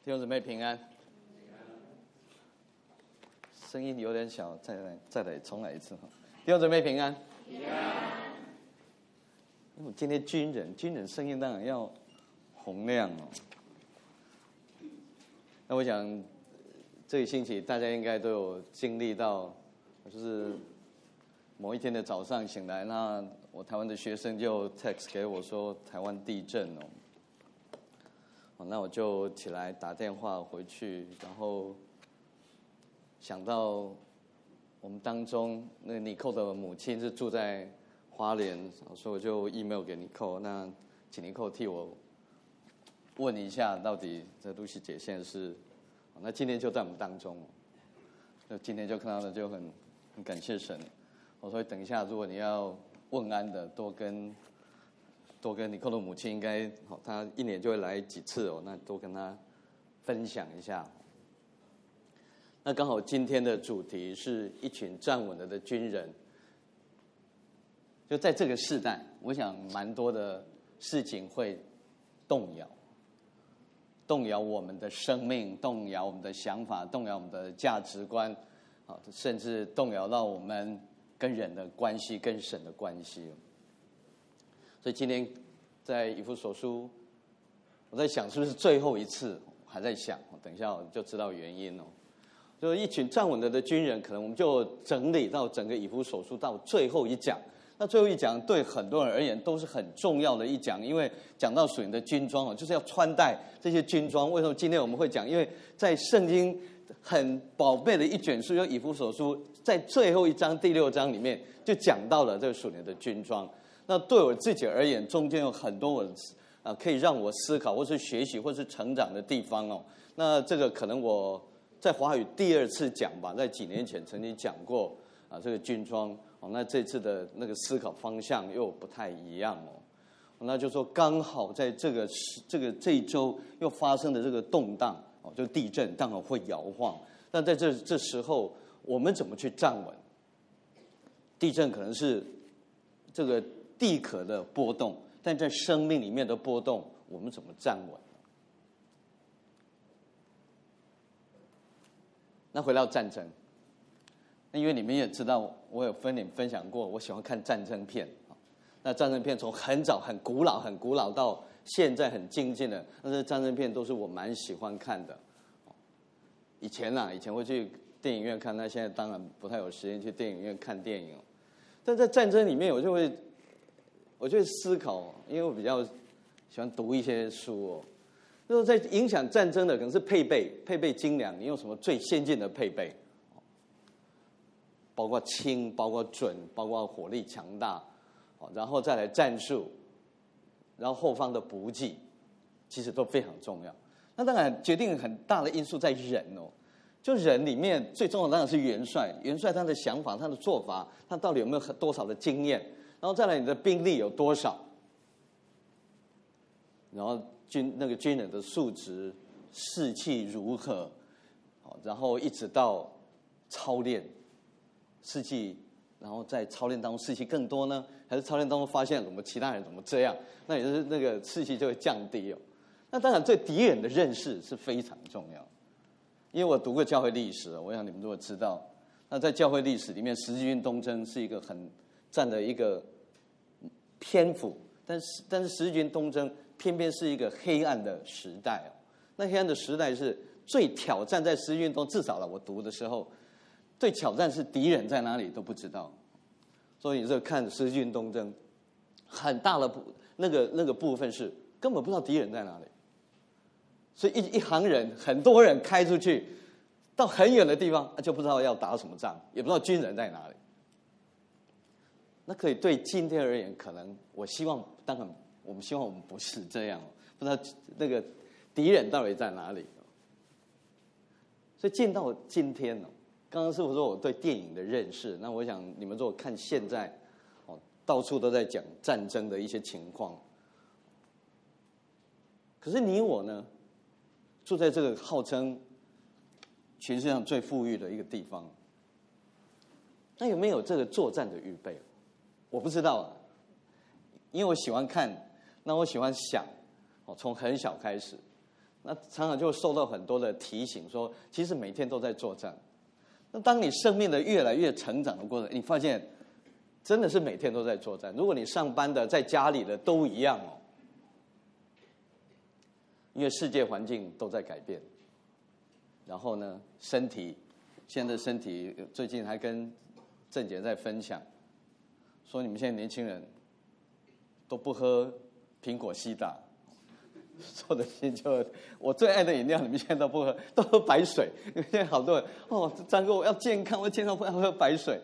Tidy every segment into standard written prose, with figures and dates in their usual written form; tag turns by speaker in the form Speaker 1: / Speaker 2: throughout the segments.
Speaker 1: 弟兄姊妹平安，声音有点小，再来，重来一次哈。弟兄姊妹平安，平安。因为今天军人声音当然要洪亮哦。那我想这个星期大家应该都有经历到，就是某一天的早上醒来，那我台湾的学生就 text 给我说台湾地震哦。那我就起来打电话回去，然后想到我们当中那个尼寇的母亲是住在花莲，所以我就 email 给尼寇，那请尼寇替我问一下，到底这露西姐现在是，那今天就在我们当中，那今天就看到了，就很感谢神。我说等一下，如果你要问安的，多跟尼寇的母亲应该，她一年就会来几次哦，那多跟她分享一下。那刚好今天的主题是一群站稳了的军人。就在这个世代，我想蛮多的事情会动摇我们的生命，动摇我们的想法，动摇我们的价值观，甚至动摇到我们跟人的关系，跟神的关系。所以今天在以弗所书，我在想是不是最后一次，还在想，等一下我就知道原因哦。就是一群站稳了的军人，可能我们就整理到整个以弗所书到最后一讲。那最后一讲对很多人而言都是很重要的一讲，因为讲到属灵的军装哦，就是要穿戴这些军装。为什么今天我们会讲？因为在圣经很宝贝的一卷书，就以弗所书，在最后一章第6章里面就讲到了这个属灵的军装。那对我自己而言，中间有很多可以让我思考或是学习或是成长的地方哦。那这个可能我在华语第2次讲吧，在几年前曾经讲过这个军装哦。那这次的那个思考方向又不太一样哦。那就说刚好在这一周又发生的这个动荡哦，就地震当然会摇晃。那在这时候，我们怎么去站稳？地震可能是这个地壳的波动，但在生命里面的波动，我们怎么站稳？那回到战争，那因为你们也知道，我有跟你们分享过，我喜欢看战争片。那战争片从很早、很古老到现在很精进的，那些战争片都是我蛮喜欢看的。以前会去电影院看，那现在当然不太有时间去电影院看电影。但在战争里面，我就会思考，因为我比较喜欢读一些书哦。就是在影响战争的可能是配备精良，你用什么最先进的配备，包括轻，包括准，包括火力强大，然后再来战术，然后后方的补给，其实都非常重要。那当然决定很大的因素在人哦。就人里面最重要的当然是元帅他的想法，他的做法，他到底有没有多少的经验，然后再来你的兵力有多少，然后军人的素质、士气如何，然后一直到操练士气，然后在操练当中士气更多呢，还是操练当中发现其他人怎么这样，那也就是那个士气就会降低哦。那当然对敌人的认识是非常重要。因为我读过教会历史，我想你们如果知道，那在教会历史里面，十字军东征是一个很占的一个篇幅，但是十字军东征偏偏是一个黑暗的时代哦。那黑暗的时代是最挑战，在十字军中，至少我读的时候，最挑战是敌人在哪里都不知道。所以你这看十字军东征，很大的那个部分是根本不知道敌人在哪里。所以一行人，很多人开出去到很远的地方，就不知道要打什么仗，也不知道军人在哪里。那可以对今天而言，可能当然我们希望我们不是这样，不知道那个敌人到底在哪里。所以进到今天哦，刚刚师父说我对电影的认识，那我想你们如果看现在到处都在讲战争的一些情况，可是你我呢？住在这个号称全世界上最富裕的一个地方，那有没有这个作战的预备？我不知道啊，因为我喜欢看，那我喜欢想，从很小开始， 那常常就受到很多的提醒，说其实每天都在作战。那当你生命的越来越成长的过程，你发现真的是每天都在作战。如果你上班的、在家里的都一样哦，因为世界环境都在改变。然后呢，身体现在的身体，最近还跟郑姐在分享，说你们现在年轻人都不喝苹果西打。说的心就，我最爱的饮料，你们现在都不喝，都喝白水。现在好多人哦，张哥我要健康，我健康不要喝白水。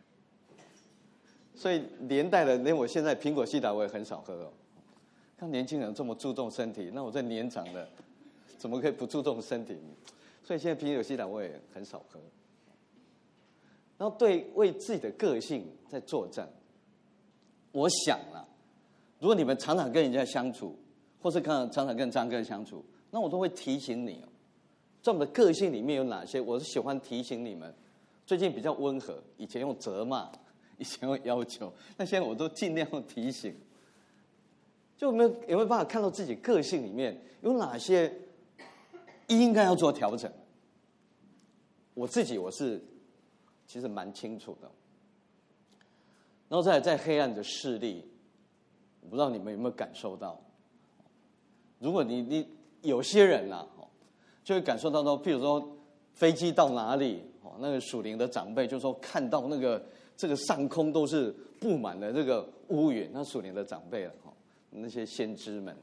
Speaker 1: 所以连带的，连我现在苹果西打我也很少喝哦。看年轻人这么注重身体，那我这年长的怎么可以不注重身体？所以现在苹果西打我也很少喝。然后对为自己的个性在作战。我想啊，如果你们常常跟人家相处，或是常常跟张哥相处，那我都会提醒你哦，在我们的个性里面有哪些，我是喜欢提醒你们。最近比较温和，以前用责骂，以前用要求，那现在我都尽量用提醒。就有没有办法看到自己个性里面有哪些应该要做调整？我自己我是其实蛮清楚的。然后再来在黑暗的势力，我不知道你们有没有感受到。如果你有些人啊，就会感受到说，譬如说飞机到哪里，那个属灵的长辈就说看到这个上空都是布满了这个乌云，那属灵的长辈了，那些先知们。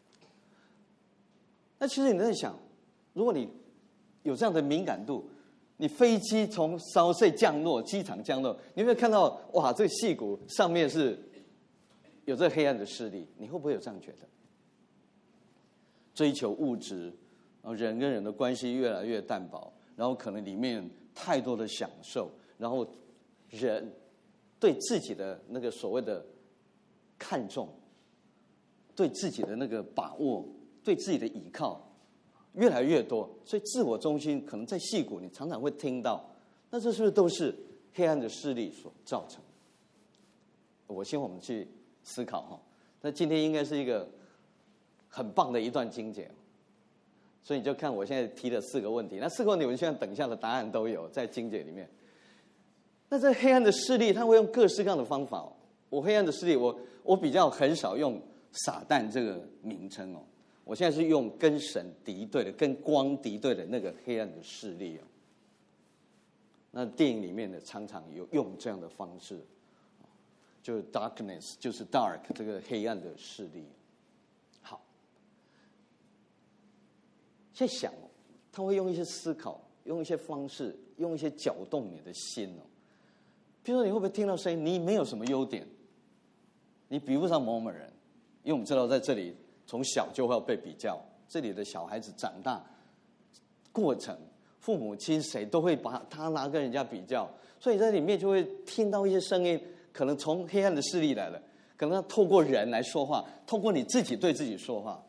Speaker 1: 那其实你在想，如果你有这样的敏感度，你飞机从稍碎降落，机场降落，你有没有看到哇，这个矽谷上面是有这个黑暗的势力？你会不会有这样觉得？追求物质，然后人跟人的关系越来越淡薄，然后可能里面太多的享受，然后人对自己的那个所谓的看重，对自己的那个把握，对自己的倚靠越来越多，所以自我中心可能在矽谷你常常会听到，那这是不是都是黑暗的势力所造成？我希望我们去思考哈。那今天应该是一个很棒的一段经节，所以你就看我现在提的4个问题，那4个问题我们现在等一下的答案都有在经节里面。那这黑暗的势力，他会用各式各样的方法。我黑暗的势力，我比较很少用撒旦这个名称哦，我现在是用跟神敌对的、跟光敌对的那个黑暗的势力哦。那电影里面呢，常常有用这样的方式，就是 darkness， 就是 dark 这个黑暗的势力。好，现在想哦，他会用一些思考，用一些方式，用一些搅动你的心哦。比如说，你会不会听到声音？你没有什么优点，你比不上某某人，因为我们知道在这里从小就会被比较，这里的小孩子长大过程，父母亲谁都会把他拿跟人家比较，所以在里面就会听到一些声音，可能从黑暗的势力来的，可能透过人来说话，透过你自己对自己说话。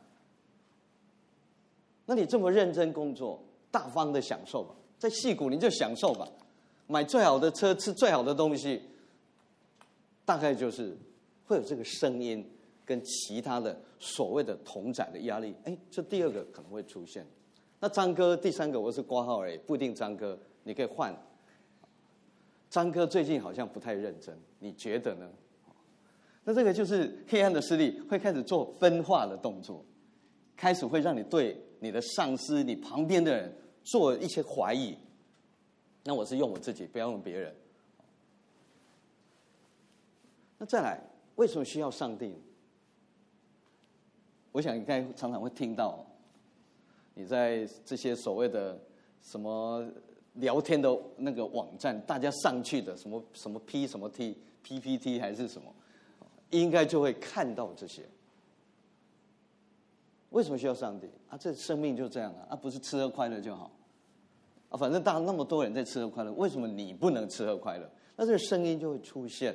Speaker 1: 那你这么认真工作，大方的享受吧，在矽谷你就享受吧，买最好的车，吃最好的东西，大概就是会有这个声音跟其他的所谓的同载的压力。这第2个可能会出现。那张哥第3个我是挂号而已，不一定张哥，你可以换。张哥最近好像不太认真，你觉得呢？那这个就是黑暗的势力会开始做分化的动作，开始会让你对你的上司、你旁边的人做一些怀疑。那我是用我自己，不要用别人。那再来，为什么需要上帝？我想应该常常会听到，你在这些所谓的什么聊天的那个网站，大家上去的什么什么 P 什么 T、PPT 还是什么，应该就会看到这些。为什么需要上帝啊？这生命就这样啊，不是吃喝快乐就好啊？反正那么多人在吃喝快乐，为什么你不能吃喝快乐？那这个声音就会出现。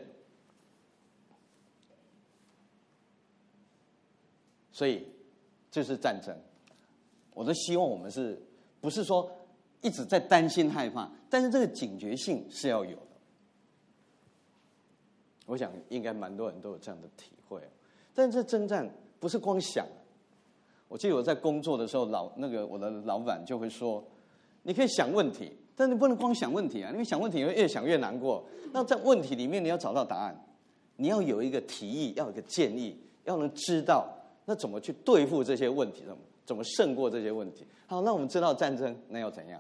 Speaker 1: 所以这是战争。我都希望我们不是说一直在担心害怕，但是这个警觉性是要有的。我想应该蛮多人都有这样的体会。但这征战不是光想， 我记得我在工作的时候，我的老板就会说，你可以想问题，但你不能光想问题啊，因为想问题你会越想越难过。那在问题里面你要找到答案，你要有一个提议，要有一个建议，要能知道那怎么去对付这些问题，怎么胜过这些问题。好，那我们知道战争那要怎样？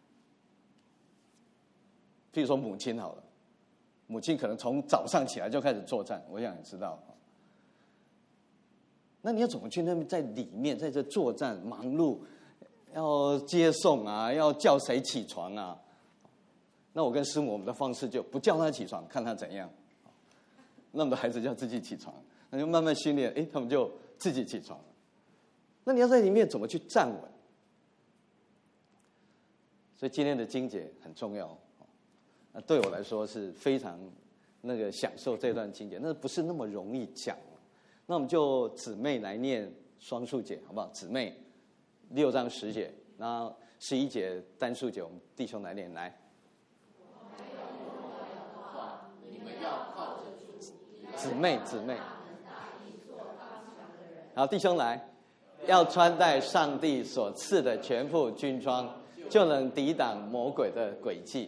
Speaker 1: 譬如说母亲好了，母亲可能从早上起来就开始作战，我想你知道。那你要怎么去那边在里面在这作战忙碌，要接送啊，要叫谁起床啊？那我跟师母我们的方式就不叫他起床，看他怎样。那我们的孩子就要自己起床，那就慢慢训练，他们就自己起床了。那你要在里面怎么去站稳？所以今天的经节很重要。那对我来说是非常享受这段经节，那不是那么容易讲。那我们就姊妹来念双数节，好不好？姊妹6章10节，然后11节单数节，我们弟兄来念。来，姊妹，好，弟兄来，要穿戴上帝所赐的全副军装，就能抵挡魔鬼的诡计。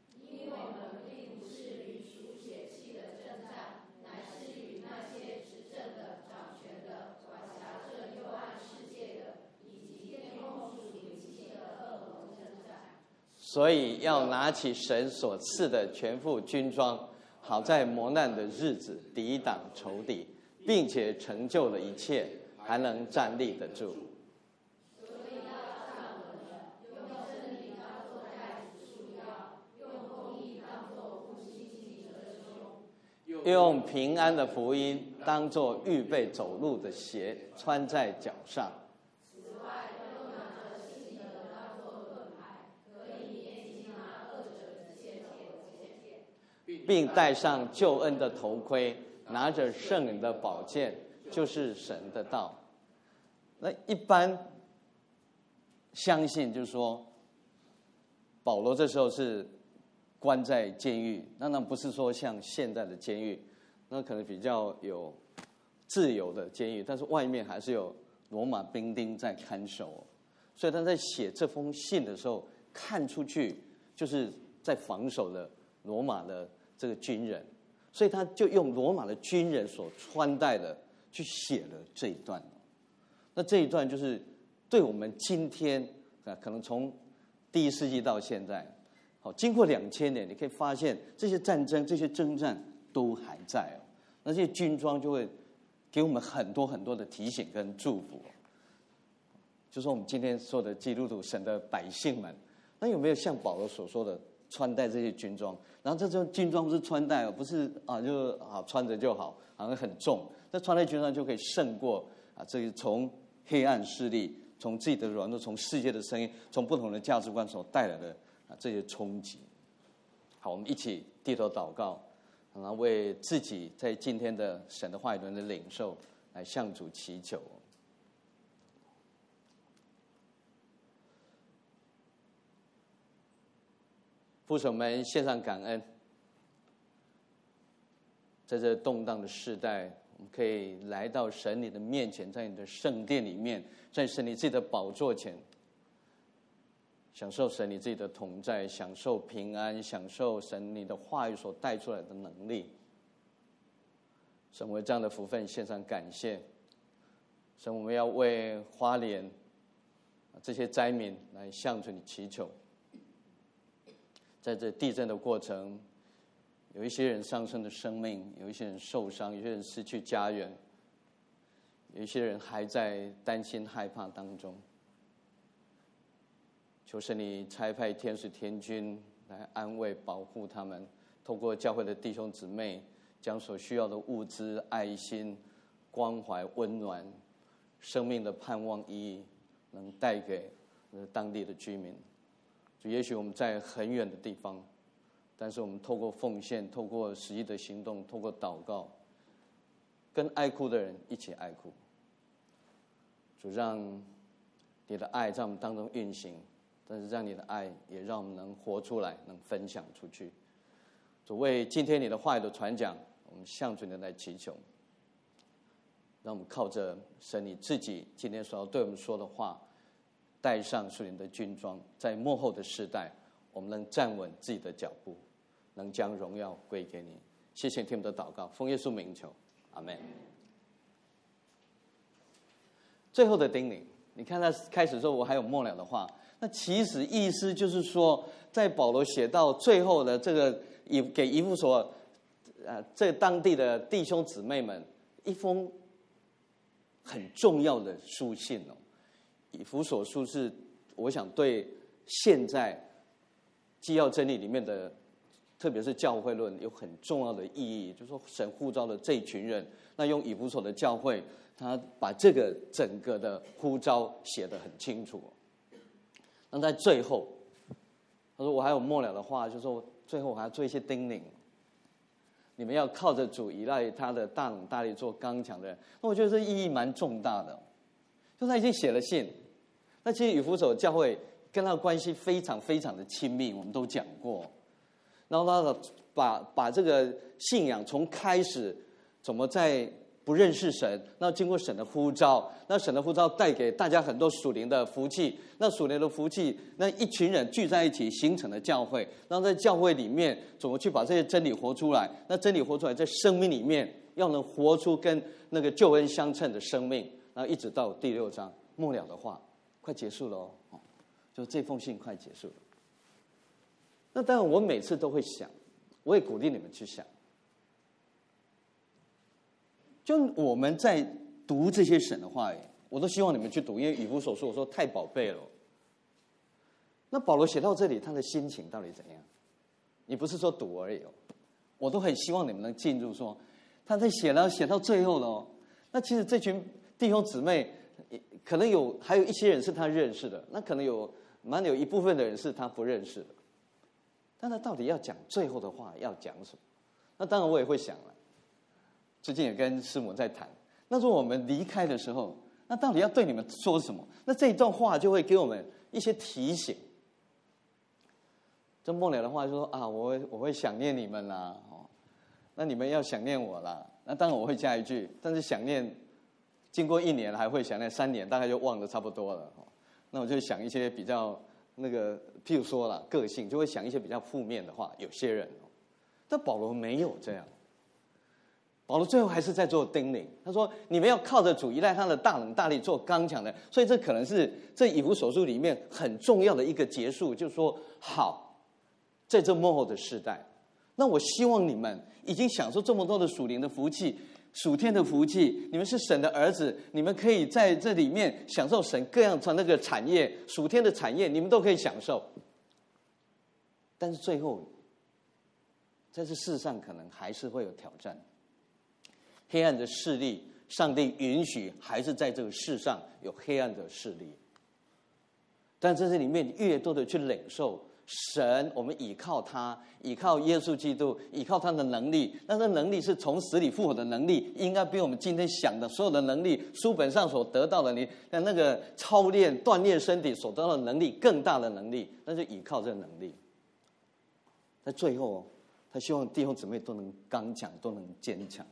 Speaker 1: 所以要拿起神所赐的全副军装，好在磨难的日子抵挡仇敌，并且成就了一切，还能站立得住。所以要站稳了，用真理当作带子束腰，用公义当作护心镜遮胸，用平安的福音当作预备走路的鞋穿在脚上。并戴上救恩的头盔，拿着圣灵的宝剑，就是神的道。那一般相信就是说，保罗这时候是关在监狱，那不是说像现在的监狱，那可能比较有自由的监狱，但是外面还是有罗马兵丁在看守。所以他在写这封信的时候，看出去就是在防守的罗马的这个军人，所以他就用罗马的军人所穿戴的去写了这一段。那这一段就是对我们今天可能从第1世纪到现在，经过2000年，你可以发现这些战争、这些征战都还在。那这些军装就会给我们很多很多的提醒跟祝福。就说我们今天说的基督徒、神的百姓们，那有没有像保罗所说的穿戴这些军装？然后这种军装不是穿戴，不是穿着就好，好像很重。那穿在军装就可以胜过这个从黑暗势力、从自己的软弱、从世界的声音、从不同的价值观所带来的这些冲击。好，我们一起低头祷告，然后为自己在今天的神的话语中的领受来向主祈求。父神，我们献上感恩，在这动荡的世代，我们可以来到神你的面前，在你的圣殿里面，在神你自己的宝座前，享受神你自己的同在，享受平安，享受神你的话语所带出来的能力。神为这样的福分献上感谢。神，我们要为花莲这些灾民来向着你祈求。在这地震的过程，有一些人丧生的生命，有一些人受伤，有些人失去家园，有一些人还在担心害怕当中。求神你差派天使天军来安慰保护他们，透过教会的弟兄姊妹，将所需要的物资、爱心、关怀、温暖、生命的盼望意义，能带给当地的居民。也许我们在很远的地方，但是我们透过奉献，透过实际的行动，透过祷告，跟爱哭的人一起爱哭。主，让你的爱在我们当中运行，但是让你的爱也让我们能活出来，能分享出去。主，为今天你的话语的传讲，我们向主你来祈求。 让我们靠着神你自己今天所要对我们说的话，带上属灵的军装，在末后的时代，我们能站稳自己的脚步，能将荣耀归给你。谢谢听我们的祷告，奉耶稣名求，阿们。最后的叮咛，你看他开始说我还有末了的话，那其实意思就是说，在保罗写到最后的这个给以弗所这当地的弟兄姊妹们一封很重要的书信哦。以弗所书是我想对现在基要真理里面的，特别是教会论有很重要的意义，就是说神呼召的这一群人，那用以弗所的教会，他把这个整个的呼召写得很清楚。那在最后，他说我还有末了的话，就是说最后我还要做一些叮咛，你们要靠着主，依赖他的大能大力，做刚强的人。那我觉得这意义蛮重大的，就他已经写了信。那其实以弗所教会跟他的关系非常非常的亲密，我们都讲过。然后他把这个信仰从开始怎么在不认识神，那经过神的呼召，那神的呼召带给大家很多属灵的福气，那属灵的福气，那一群人聚在一起形成了教会，然后在教会里面怎么去把这些真理活出来，那真理活出来在生命里面要能活出跟那个救恩相称的生命，然后一直到第6章末了的话快结束了哦，就这封信快结束了。那当然我每次都会想，我也鼓励你们去想，就我们在读这些神的话语，我都希望你们去读，因为以弗所书我说太宝贝了。那保罗写到这里，他的心情到底怎样？你不是说读而已哦，我都很希望你们能进入说，他在写到最后了哦。那其实这群弟兄姊妹，可能还有一些人是他认识的，那可能有一部分的人是他不认识的。但他到底要讲最后的话要讲什么？那当然我也会想了。最近也跟师母在谈，那时候我们离开的时候，那到底要对你们说什么？那这一段话就会给我们一些提醒。这末了的话就说啊，我会想念你们啦，那你们要想念我啦。那当然我会加一句，但是想念经过1年还会想念，3年大概就忘得差不多了。那我就想一些比较那个，譬如说啦，个性就会想一些比较负面的话。有些人，但保罗没有这样。保罗最后还是在做叮咛，他说：“你们要靠着主，依赖他的大能大力，做刚强的。”所以这可能是这以弗所书里面很重要的一个结束，就是说，好，在这末后的时代，那我希望你们已经享受这么多的属灵的福气、属天的福气，你们是神的儿子，你们可以在这里面享受神各样的那个产业、属天的产业，你们都可以享受。但是最后，在这世上可能还是会有挑战。黑暗的势力，上帝允许还是在这个世上有黑暗的势力，但在这里面越多的去领受神，我们倚靠他，倚靠耶稣基督，倚靠他的能力，那这能力是从死里复活的能力，应该比我们今天想的所有的能力，书本上所得到的那个操练锻炼身体所得到的能力更大的能力，那就倚靠这个能力。在最后，他希望弟兄姊妹都能刚强，都能坚强。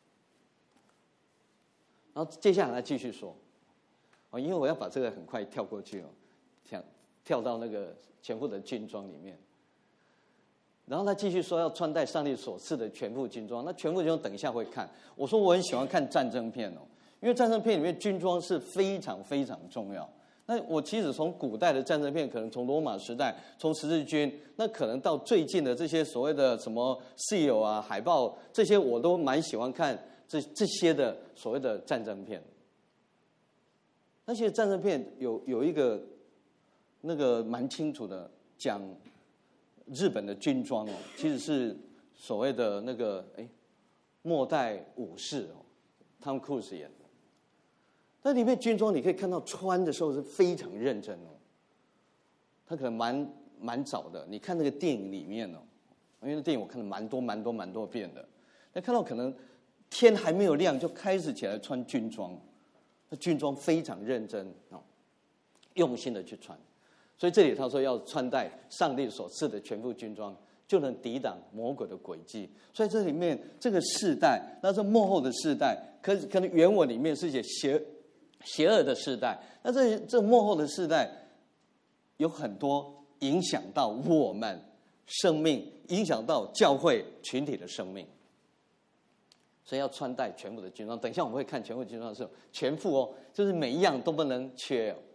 Speaker 1: 然后接下来他继续说，因为我要把这个很快跳过去跳到那个全副的军装里面。然后他继续说要穿戴上帝所赐的全副军装。那全副军装等一下会看。我说我很喜欢看战争片哦，因为战争片里面军装是非常非常重要。那我其实从古代的战争片，可能从罗马时代，从十字军，那可能到最近的这些所谓的什么 SEAL 啊、海豹这些，我都蛮喜欢看这些的所谓的战争片。那些战争片有一个那个蛮清楚的讲日本的军装哦，其实是所谓的那个末代武士哦，Tom Cruise 演的。那里面军装你可以看到穿的时候是非常认真哦，他可能蛮早的。你看那个电影里面哦，因为那电影我看了蛮多遍的，那看到可能天还没有亮就开始起来穿军装，那军装非常认真哦，用心的去穿。所以这里他说要穿戴上帝所赐的全副军装， 就能抵挡魔鬼的诡计。所以这里面这个世代，那这末后的世代，可能原文里面是写邪恶的世代。那这末后的世代有很多影响到我们生命，影响到教会群体的生命。所以要穿戴全部的军装。等一下我们会看全副军装的时候，全副哦，就是每一样都不能缺哦。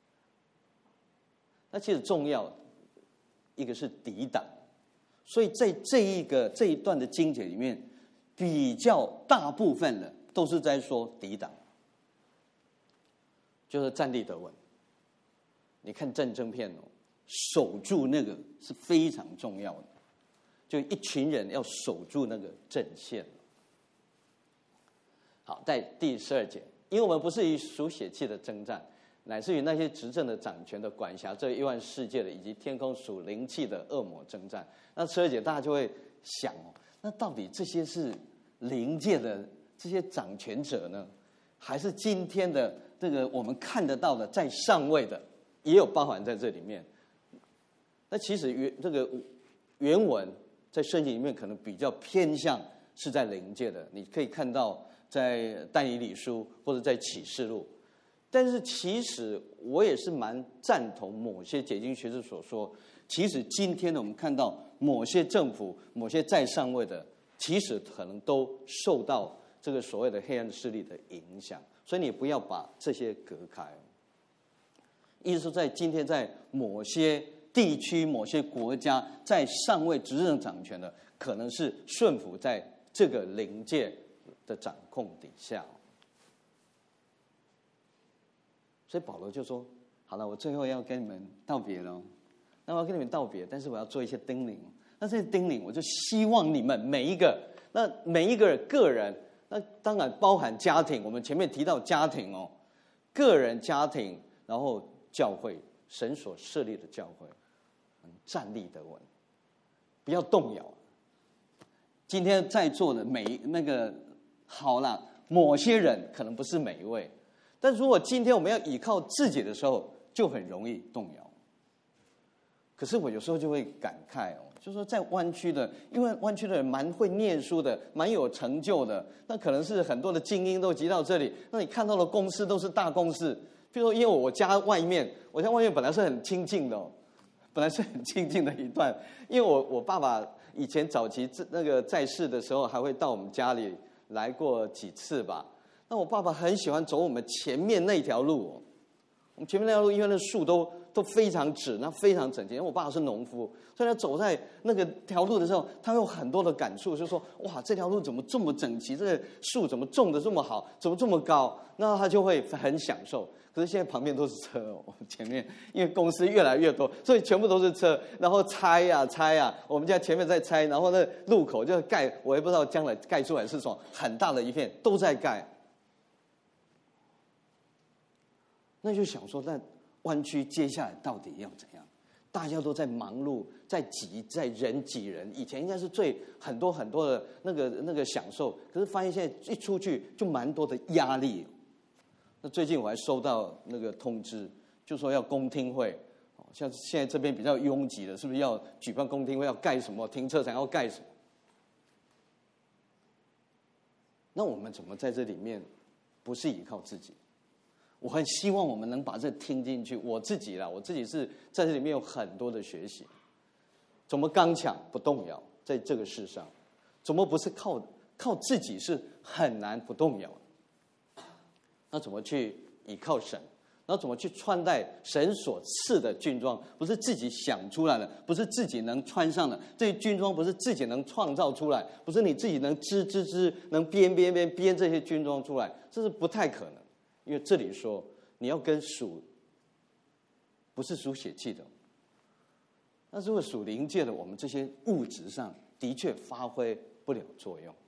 Speaker 1: 那其实重要一个是抵挡，所以在这一段的经节里面，比较大部分的都是在说抵挡，就是站立得稳。你看战争片哦，守住那个是非常重要的，就一群人要守住那个阵线。好，在第12节，因为我们不是以属血气的征战，乃是与那些执政的、掌权的、管辖这亿万世界的，以及天空属灵气的恶魔征战。那12节大家就会想哦，那到底这些是灵界的这些掌权者呢，还是今天的这个我们看得到的在上位的，也有包含在这里面？那其实这个原文在圣经里面可能比较偏向是在灵界的，你可以看到在但以理书或者在启示录。但是其实我也是蛮赞同某些解经学者所说，其实今天呢，我们看到某些政府、某些在上位的，其实可能都受到这个所谓的黑暗势力的影响，所以你不要把这些隔开。意思说，在今天在某些地区、某些国家，在上位执政掌权的，可能是顺服在这个灵界的掌控底下。所以保罗就说：“好了，我最后要跟你们道别了。那我要跟你们道别，但是我要做一些叮咛。那这些叮咛，我就希望你们每一个个人，那当然包含家庭。我们前面提到家庭哦，个人、家庭，然后教会，神所设立的教会，站立得稳，不要动摇。今天在座的好啦，某些人可能不是每一位。”但如果今天我们要依靠自己的时候，就很容易动摇。可是我有时候就会感慨哦，就说在湾区的，因为湾区的人蛮会念书的，蛮有成就的，那可能是很多的精英都集到这里。那你看到的公司都是大公司，比如说，因为我家外面本来是很清静的哦，本来是很清静的一段。因为我爸爸以前早期在世的时候，还会到我们家里来过几次吧。那我爸爸很喜欢走我们前面那条路哦，我们前面那条路因为那树都非常直，那非常整洁。因为我爸爸是农夫，所以他走在那个条路的时候，他有很多的感触，就说：哇，这条路怎么这么整齐？这个树怎么种得这么好？怎么这么高？那他就会很享受。可是现在旁边都是车哦，前面因为公司越来越多，所以全部都是车，然后拆呀，我们家前面在拆，然后那路口就盖，我也不知道将来盖出来是什么，很大的一片都在盖。那就想说，那湾区接下来到底要怎样？大家都在忙碌，在人挤人。以前应该是很多的那个享受，可是发现现在一出去就蛮多的压力。那最近我还收到那个通知，就说要公听会，像现在这边比较拥挤的，是不是要举办公听会？要盖什么停车场？要盖什么？那我们怎么在这里面不是依靠自己？我很希望我们能把这听进去。我自己是在这里面有很多的学习，怎么刚强不动摇，在这个世上，怎么不是靠自己是很难不动摇？那怎么去依靠神？然后怎么去穿戴神所赐的军装？不是自己想出来的，不是自己能穿上的。这些军装不是自己能创造出来，不是你自己能织，能编这些军装出来，这是不太可能。因为这里说你要跟不是属血气的，那如果属灵界的，我们这些物质上的确发挥不了作用。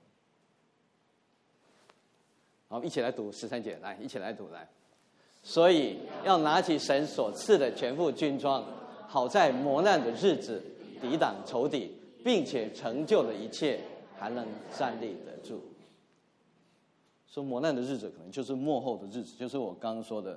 Speaker 1: 好，一起来读13节，来，一起来读来。所以要拿起神所赐的全副军装，好在磨难的日子抵挡仇敌，并且成就了一切，还能站立得住。说磨难的日子可能就是末后的日子，就是我刚刚说的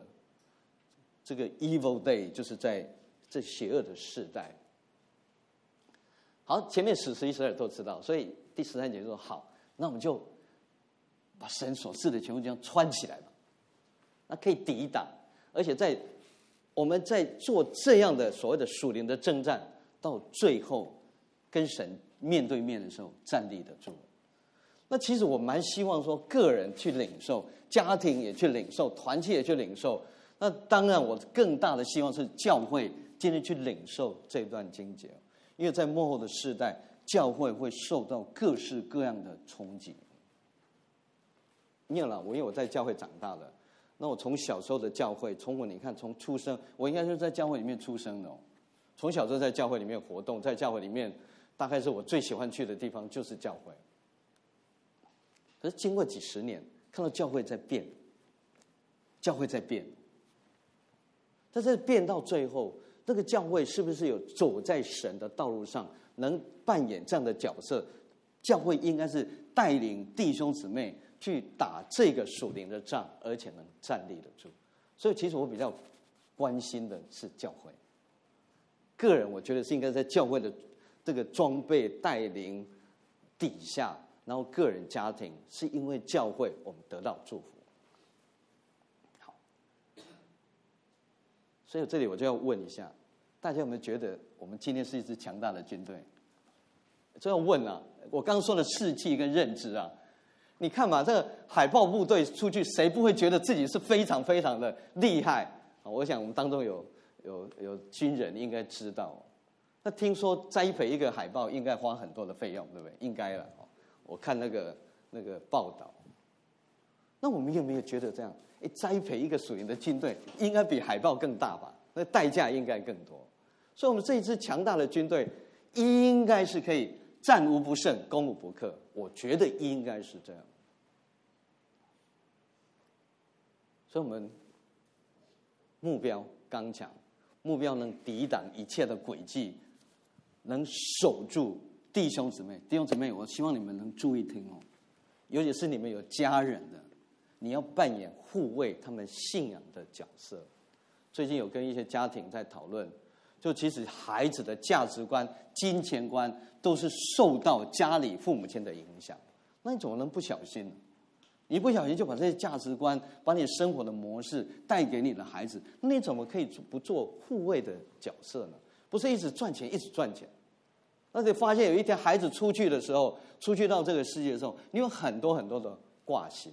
Speaker 1: 这个 evil day， 就是在这邪恶的世代。 好，前面10、11、12都知道，所以第13节说好，那我们就把神所赐的全副军装穿起来吧，那可以抵挡，而且我们在做这样的所谓的属灵的征战，到最后跟神面对面的时候站立得住。那其实我蛮希望说，个人去领受，家庭也去领受，团契也去领受。那当然，我更大的希望是教会今天去领受这段经节，因为在末后的世代，教会会受到各式各样的冲击。因为我在教会长大的，那我从小时候的教会，从出生，我应该是在教会里面出生的哦。从小就在教会里面活动，在教会里面，大概是我最喜欢去的地方就是教会。可是经过几十年，看到教会在变，教会在变，但是变到最后，那个教会是不是有走在神的道路上，能扮演这样的角色？教会应该是带领弟兄姊妹去打这个属灵的仗，而且能站立得住。所以其实我比较关心的是教会。个人我觉得是应该在教会的这个装备带领底下，然后个人家庭是因为教会我们得到祝福。好，所以这里我就要问一下，大家有没有觉得我们今天是一支强大的军队？这要问啊，我刚刚说的士气跟认知啊，你看嘛，这个海豹部队出去，谁不会觉得自己是非常非常的厉害？我想我们当中有军人应该知道，那听说栽培一个海豹应该花很多的费用，对不对？应该了。我看那个报道，那我们有没有觉得这样？栽培一个属灵的军队，应该比海豹更大吧？那代价应该更多。所以，我们这一支强大的军队，应该是可以战无不胜、攻无不克。我觉得应该是这样。所以，我们目标刚强，目标能抵挡一切的诡计，能守住。弟兄姊妹，我希望你们能注意听哦，尤其是你们有家人的，你要扮演护卫他们信仰的角色。最近有跟一些家庭在讨论，就其实孩子的价值观、金钱观都是受到家里父母亲的影响，那你怎么能不小心呢？你不小心就把这些价值观、把你生活的模式带给你的孩子，那你怎么可以不做护卫的角色呢？不是一直赚钱，一直赚钱。那你发现有一天孩子出去的时候，出去到这个世界的时候，你有很多很多的挂心。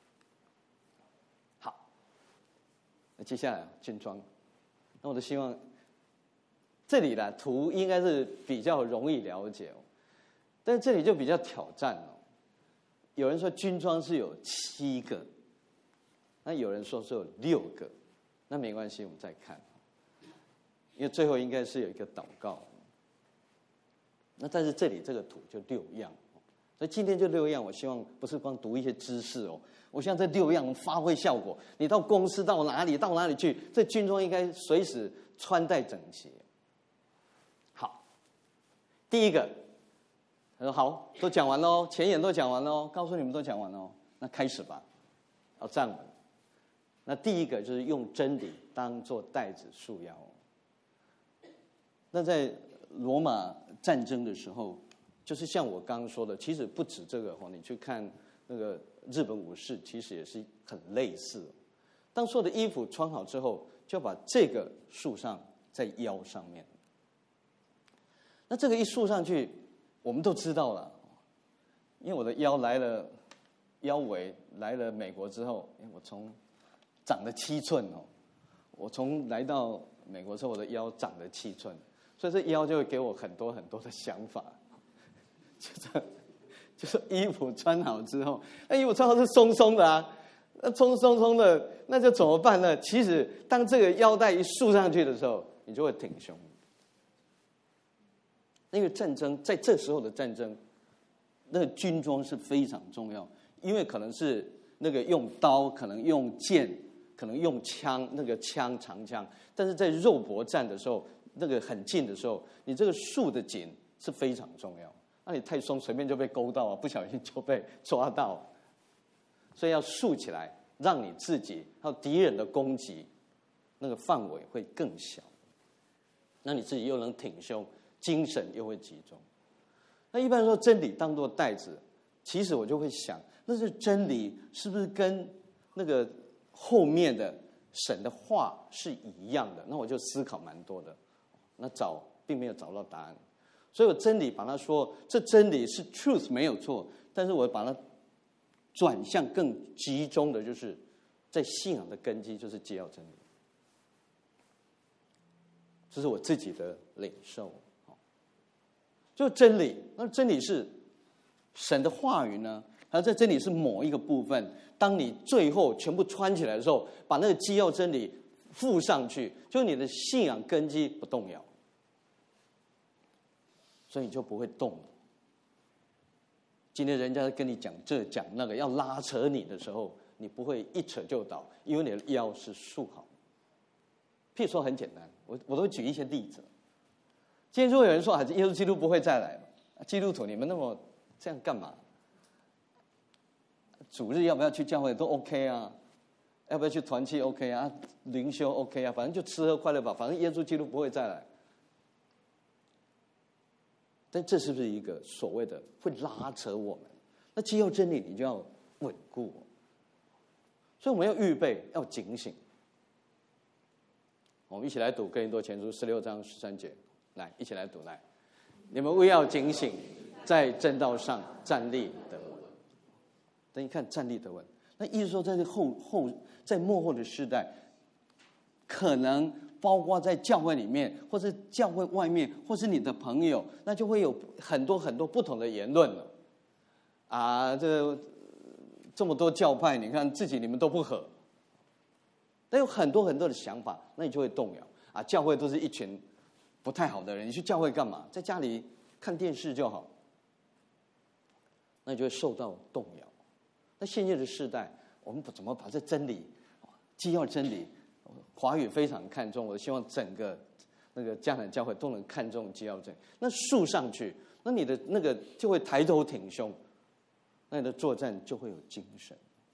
Speaker 1: 好，那接下来军装，那我就希望这里的图应该是比较容易了解哦，但是这里就比较挑战哦。有人说军装是有7个，那有人说是有6个，那没关系，我们再看，因为最后应该是有一个祷告。那但是这里这个图就6样，所以今天就6样。我希望不是光读一些知识哦，我希望这6样能发挥效果。你到公司到哪里去，这军装应该随时穿戴整齐。好，第一个，他说好，都讲完喽，前言都讲完喽，告诉你们都讲完喽，那开始吧，要站稳。那第一个就是用真理当作带子束腰。那在罗马战争的时候，就是像我刚刚说的，其实不止这个你去看那个日本武士，其实也是很类似。当所有的衣服穿好之后，就把这个束上在腰上面。那这个一束上去，我们都知道了，因为我的腰围来了美国之后，我从长了7寸哦，我从来到美国之后，我的腰长了7寸。所以这腰就会给我很多很多的想法，就是衣服穿好之后，那衣服穿好是松松的啊，那松松的，那就怎么办呢？其实当这个腰带一束上去的时候，你就会挺胸。那个战争在这时候的战争，那个军装是非常重要，因为可能是那个用刀，可能用剑，可能用枪，那个枪长枪，但是在肉搏战的时候。那个很近的时候，你这个束的紧是非常重要。那你太松，随便就被勾到啊，不小心就被抓到。所以要束起来，让你自己还有敌人的攻击，那个范围会更小。那你自己又能挺胸，精神又会集中。 那一般说真理当作带子，其实我就会想，那是真理是不是跟那个后面的神的话是一样的？那我就思考蛮多的，那并没有找到答案。所以我真理把它说，这真理是 truth 没有错，但是我把它转向更集中的，就是在信仰的根基，就是基要真理。这是我自己的领受。就真理，那真理是神的话语呢？还在真理是某一个部分？当你最后全部穿起来的时候，把那个基要真理附上去，就你的信仰根基不动摇，所以你就不会动。今天人家跟你讲这讲那个，要拉扯你的时候，你不会一扯就倒，因为你的腰是束好。譬如说很简单，我都举一些例子。今天如果有人说耶稣基督不会再来，基督徒你们那么这样干嘛？主日要不要去教会都 OK 啊，要不要去团契 OK 啊，灵修 OK 啊，反正就吃喝快乐吧，反正耶稣基督不会再来。但这是不是一个所谓的会拉扯我们？那基要真理，你就要稳固。所以我们要预备，要警醒。我们一起来读哥林多前书16章13节，来，一起来读，来，你们务要警醒，在正道上站立得稳。等一看站立得稳，那意思说，在在末后的时代，可能包括在教会里面，或是教会外面，或是你的朋友，那就会有很多很多不同的言论了。啊，这么多教派，你看你们都不合，但有很多很多的想法，那你就会动摇啊。教会都是一群不太好的人，你去教会干嘛？在家里看电视就好，那你就会受到动摇。那现在的世代，我们怎么把这真理、基要真理，华语非常看重，我希望整个那个迦南教会都能看重基要真理。那树上去，那你的那个就会抬头挺胸，那你的作战就会有精神。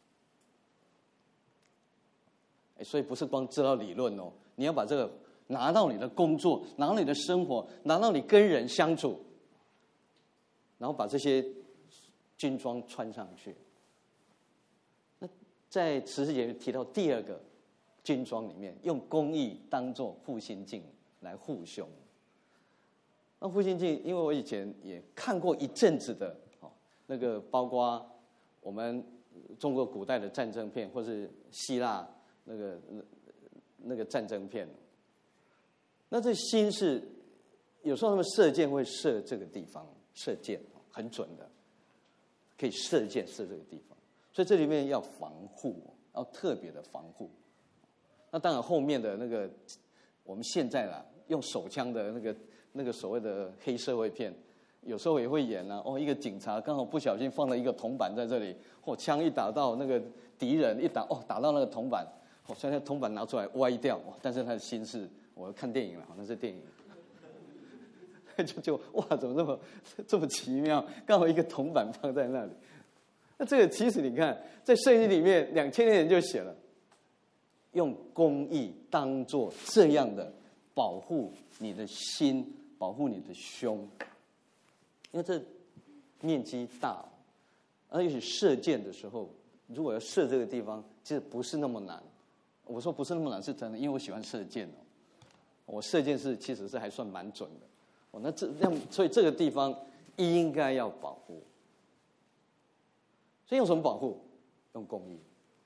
Speaker 1: 所以不是光知道理论哦，你要把这个拿到你的工作，拿到你的生活，拿到你跟人相处，然后把这些军装穿上去。那在十字节提到第二个军装里面，用公义当作护心镜来护胸。那护心镜，因为我以前也看过一阵子的那个，包括我们中国古代的战争片，或是希腊那个战争片。那这心是有时候他们射箭会射这个地方，射箭很准的，可以射箭射这个地方，所以这里面要防护，要特别的防护。那当然后面的那个我们现在啦，用手枪的那个所谓的黑社会片，有时候也会演啊。一个警察刚好不小心放了一个铜板在这里，枪一打到那个敌人，一打打到那个铜板，虽然铜板拿出来歪掉，但是他的心是，我看电影了，那是电影，就哇，怎么这么奇妙？刚好一个铜板放在那里。那这个其实你看，在圣经里面2000年就写了，用公义当作这样的保护你的心，保护你的胸，因为这面积大，而且射箭的时候，如果要射这个地方，其实不是那么难。我说不是那么难是真的，因为我喜欢射箭我射箭其实是还算蛮准的。所以这个地方应该要保护。所以用什么保护？用公义。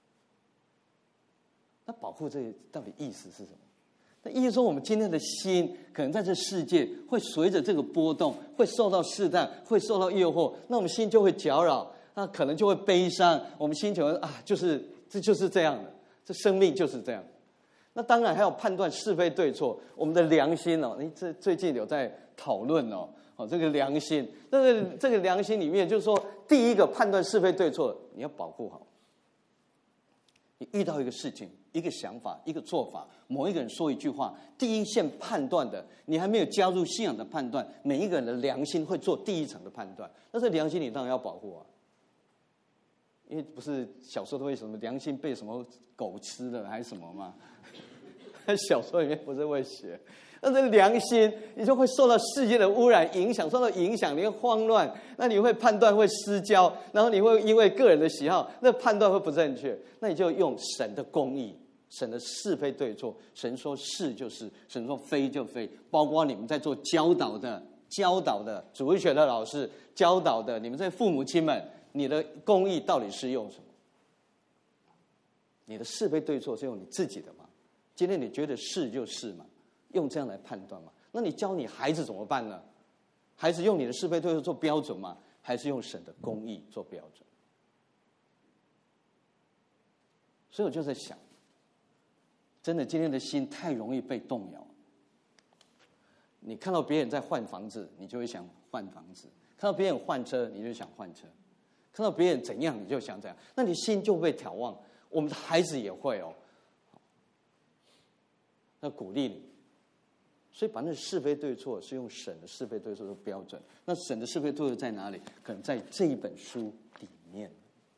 Speaker 1: 那保护这到底意思是什么？那意思说，我们今天的心可能在这世界会随着这个波动，会受到试探，会受到诱惑，那我们心就会搅扰，那可能就会悲伤。我们心就会这就是这样的，这生命就是这样。那当然还有判断是非对错，我们的良心这最近有在讨论这个良心，这个良心里面就是说，第一个判断是非对错，你要保护好。你遇到一个事情、一个想法、一个做法，某一个人说一句话，第一线判断的，你还没有加入信仰的判断，每一个人的良心会做第一层的判断，那这良心你当然要保护啊。因为不是小时候都会什么良心被什么狗吃了还是什么吗？小说里面不是会写那这良心，你就会受到世界的污染影响，受到影响，你会慌乱，那你会判断会失焦，然后你会因为个人的喜好，那判断会不正确，那你就用神的公义，神的是非对错，神说是就是，神说非就非，包括你们在做教导的主日学的老师，教导的你们这些父母亲们，你的公义到底是用什么？你的是非对错是用你自己的吗？今天你觉得是就是嘛？用这样来判断嘛？那你教你孩子怎么办呢？孩子用你的是非对错做标准吗？还是用神的公义做标准？所以我就在想，真的今天的心太容易被动摇。你看到别人在换房子，你就会想换房子；看到别人换车，你就想换车；看到别人怎样，你就想怎样。那你心就被眺望。我们的孩子也会哦，要鼓励你。所以把那是非对错是用神的是非对错的标准。那神的是非对错在哪里？可能在这一本书里面。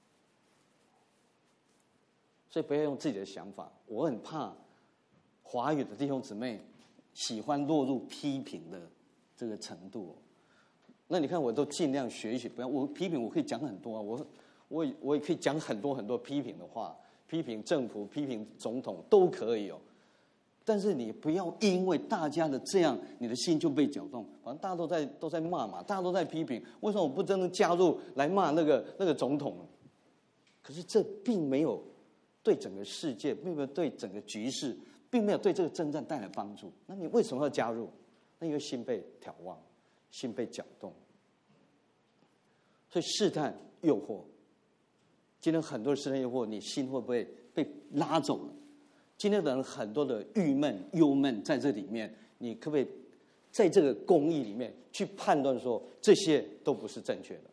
Speaker 1: 所以不要用自己的想法。我很怕华语的弟兄姊妹喜欢落入批评的这个程度。那你看，我都尽量学习，不要我批评，我可以讲很多啊，我也可以讲很多很多批评的话，批评政府、批评总统都可以哦。但是你不要因为大家的这样，你的心就被搅动。反正大家都在骂嘛，大家都在批评，为什么我不真正加入来骂那个总统？可是这并没有对整个世界，并没有对整个局势，并没有对这个征战带来帮助。那你为什么要加入？那因为心被眺望，心被搅动。所以试探、诱惑，今天很多试探、诱惑，你心会不会被拉走了？今天的人很多的郁闷、忧闷在这里面，你可不可以在这个公义里面去判断说，这些都不是正确的？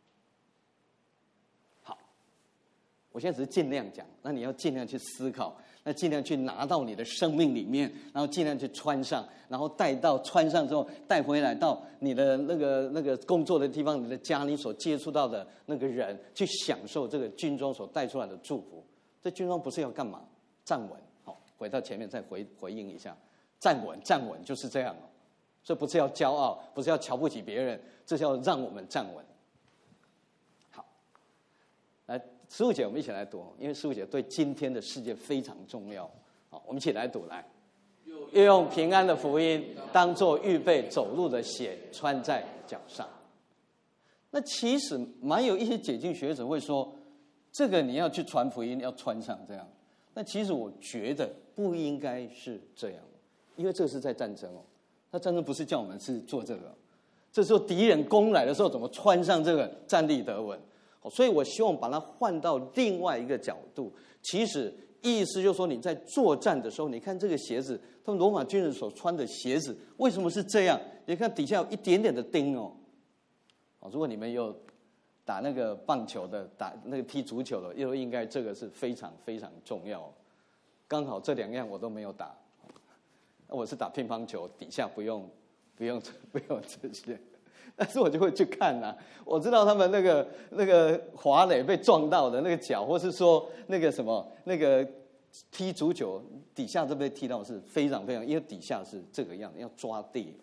Speaker 1: 好，我现在只是尽量讲，那你要尽量去思考，那尽量去拿到你的生命里面，然后尽量去穿上，然后穿上之后带回来到你的那个工作的地方，你的家，你所接触到的那个人，去享受这个军装所带出来的祝福。这军装不是要干嘛？站稳。回到前面再回应一下，站稳就是这样。所以不是要骄傲，不是要瞧不起别人，这是要让我们站稳。好，来15节我们一起来读，因为15节对今天的世界非常重要。好，我们一起来读，来，又用平安的福音当作预备走路的鞋穿在脚上。那其实蛮有一些解经学者会说，这个你要去传福音要穿上这样。那其实我觉得不应该是这样，因为这是在战争哦。那战争不是叫我们是做这个，这时候敌人攻来的时候怎么穿上这个站立得稳？所以我希望把它换到另外一个角度。其实意思就是说，你在作战的时候，你看这个鞋子，他们罗马军人所穿的鞋子为什么是这样？你看底下有一点点的钉哦。如果你们有打那个棒球的，打那个踢足球的，又应该这个是非常非常重要。刚好这两样我都没有打，我是打乒乓球，底下不用这些，但是我就会去看啊。我知道他们那个滑垒被撞到的那个脚，或是说那个什么那个踢足球底下这被踢到是非常非常，因为底下是这个样子，要抓地。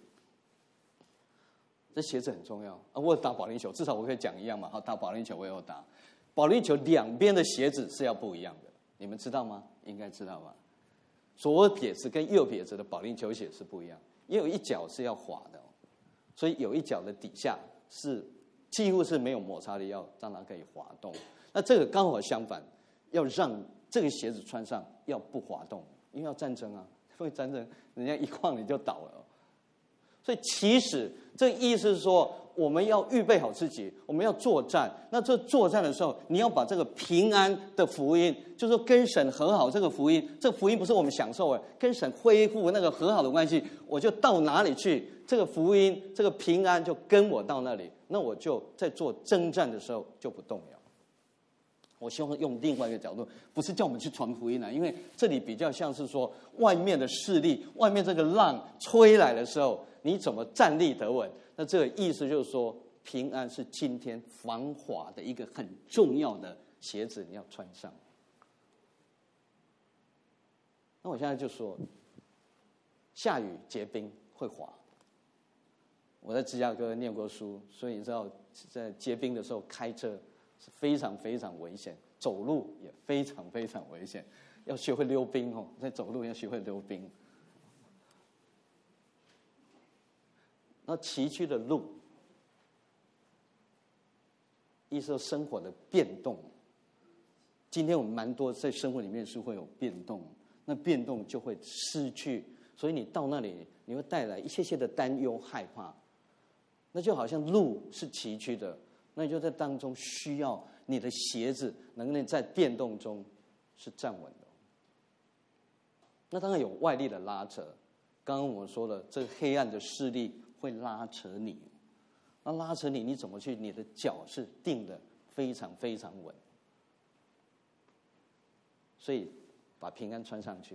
Speaker 1: 这鞋子很重要啊！我打保龄球，至少我可以讲一样嘛。好，打保龄球我也有打，保龄球两边的鞋子是要不一样的，你们知道吗？应该知道吧？左撇子跟右撇子的保龄球鞋是不一样，因为有一脚是要滑的，所以有一脚的底下是几乎是没有摩擦力，要让它可以滑动。那这个刚好相反，要让这个鞋子穿上要不滑动，因为要战争啊，因为战争人家一晃你就倒了。所以其实这意思是说，我们要预备好自己，我们要作战。那这作战的时候，你要把这个平安的福音，就是说跟神和好这个福音，这个福音不是我们享受的，跟神恢复那个和好的关系，我就到哪里去，这个福音，这个平安就跟我到那里，那我就在做征战的时候就不动摇。我希望用另外一个角度，不是叫我们去传福音啊，因为这里比较像是说，外面的势力，外面这个浪吹来的时候，你怎么站立得稳？那这个意思就是说，平安是今天防滑的一个很重要的鞋子，你要穿上。那我现在就说， 下雨结冰会滑。我在芝加哥念过书，所以你知道在结冰的时候开车是非常非常危险，走路也非常非常危险，要学会溜冰哦，在走路要学会溜冰。那崎岖的路，意思说生活的变动。今天我们蛮多在生活里面是会有变动，那变动就会失去，所以你到那里你会带来一些些的担忧害怕。那就好像路是崎岖的，那你就在当中需要你的鞋子能够在变动中是站稳的。那当然有外力的拉扯，刚刚我说了，这个黑暗的势力会拉扯你，那拉扯你，你怎么去？你的脚是定的非常非常稳，所以把平安穿上去。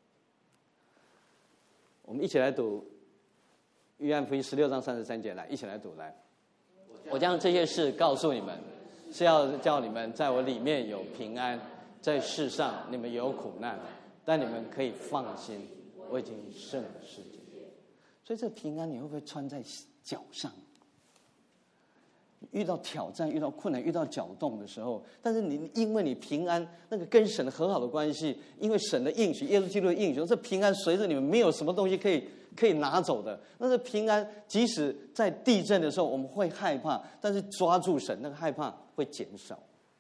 Speaker 1: 我们一起来读约翰福音16章33节，来，一起来读。来，我将这些事告诉你们，是要叫你们在我里面有平安，在世上你们有苦难，但你们可以放心，我已经胜了世界。所以这平安你会不会穿在脚上？遇到挑战、遇到困难、遇到搅动的时候，但是你因为你平安，那个跟神和好的关系，因为神的应许，耶稣基督的应许，这平安随着你们，没有什么东西可以拿走的。那这平安，即使在地震的时候我们会害怕，但是抓住神，那个害怕会减少。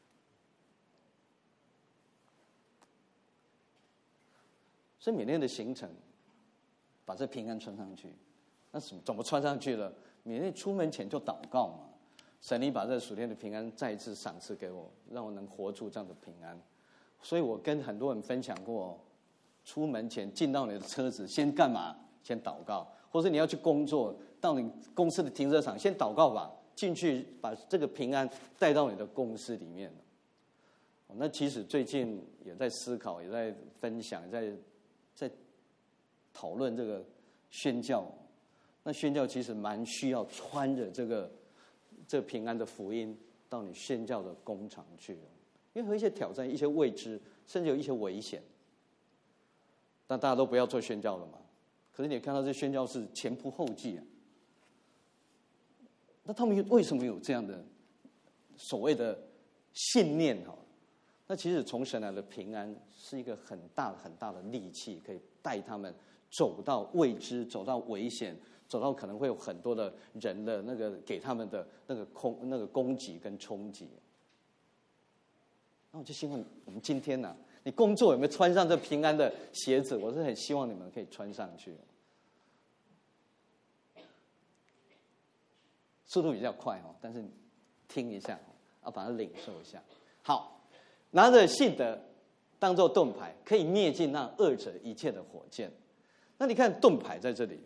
Speaker 1: 所以每天的行程，把这平安穿上去。那怎么穿上去了？每天出门前就祷告嘛。神，你把这属天的平安再一次赏赐给我，让我能活出这样的平安。所以我跟很多人分享过，出门前进到你的车子，先干嘛？先祷告。或者你要去工作，到你公司的停车场，先祷告吧，进去把这个平安带到你的公司里面。那其实最近也在思考，也在分享，也在讨论这个宣教。那宣教其实蛮需要穿着这平安的福音到你宣教的工厂去，因为有一些挑战、一些未知，甚至有一些危险。但大家都不要做宣教了嘛。可是你看到这宣教是前仆后继啊。那他们为什么有这样的所谓的信念？那其实从神来的平安是一个很大很大的利器，可以带他们走到未知，走到危险，走到可能会有很多的人的那个给他们的那个攻击跟冲击。那我就希望我们今天呢，你工作有没有穿上这平安的鞋子？我是很希望你们可以穿上去。速度比较快哦，但是听一下啊，把它领受一下。好，拿着信德当作盾牌，可以灭尽那恶者一切的火箭。那你看盾牌在这里。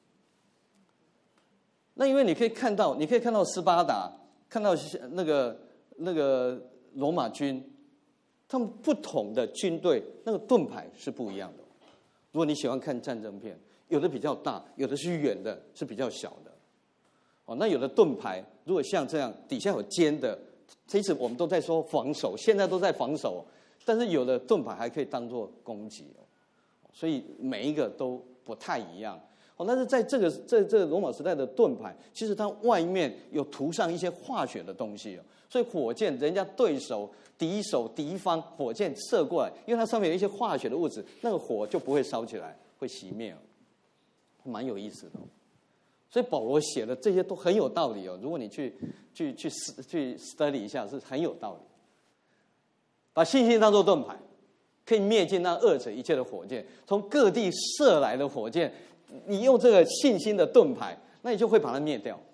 Speaker 1: 那因为你可以看到斯巴达，看到那个罗马军，他们不同的军队那个盾牌是不一样的。如果你喜欢看战争片，有的比较大，有的是圆的，是比较小的。那有的盾牌如果像这样底下有尖的，其实我们都在说防守，现在都在防守，但是有的盾牌还可以当作攻击。所以每一个都不太一样。但是在这个罗马时代的盾牌，其实它外面有涂上一些化学的东西，所以火箭人家对手、敌方火箭射过来，因为它上面有一些化学的物质，那个火就不会烧起来，会熄灭，蛮有意思的。所以保罗写的这些都很有道理。如果你去 study 一下，是很有道理。把信心当作盾牌，可以灭尽那恶者一切的火箭，从各地射来的火箭。你用这个信心的盾牌，那你就会把它灭掉。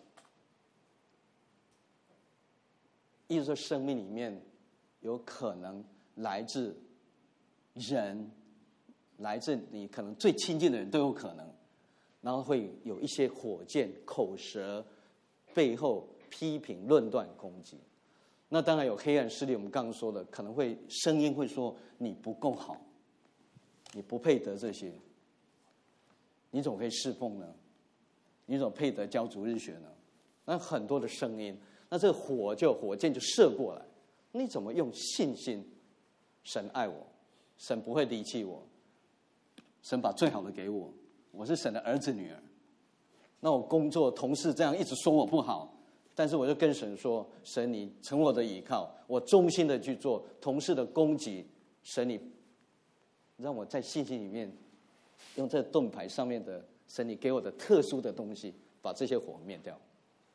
Speaker 1: 意思说，生命里面有可能来自人，来自你可能最亲近的人都有可能，然后会有一些火箭、口舌、背后批评、论断、攻击。那当然有黑暗势力，我们刚刚说的，可能会声音会说你不够好，你不配得这些。你怎么可以侍奉呢？你怎么配得教主日学呢？那很多的声音，那这个火箭就射过来。你怎么用信心？神爱我，神不会离弃我，神把最好的给我， 我是神的儿子女儿。那我工作同事这样一直说我不好，但是我就跟神说：神，你成我的依靠，我忠心的去做。同事的攻击，神你让我在信心里面，用这盾牌上面的神你给我的特殊的东西，把这些火灭掉。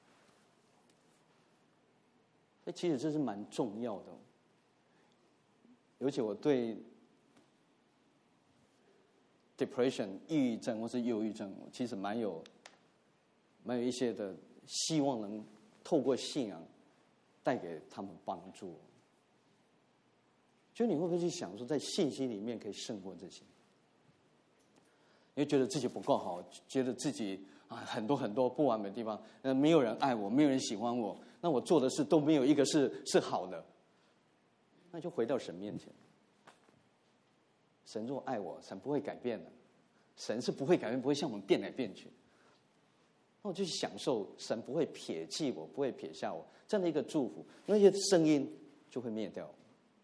Speaker 1: 所以其实这是蛮重要的，尤其我对 depression 抑郁症或是忧郁症，其实蛮有一些的希望，能透过信仰带给他们帮助。就你会不会去想说，在信心里面可以胜过这些？你会觉得自己不够好，觉得自己很多很多不完美的地方，没有人爱我，没有人喜欢我，那我做的事都没有一个是好的，那就回到神面前。神若爱我，神不会改变的，神是不会改变，不会像我们变来变去。那我就去享受神不会撇弃我，不会撇下我这样的一个祝福，那些声音就会灭掉。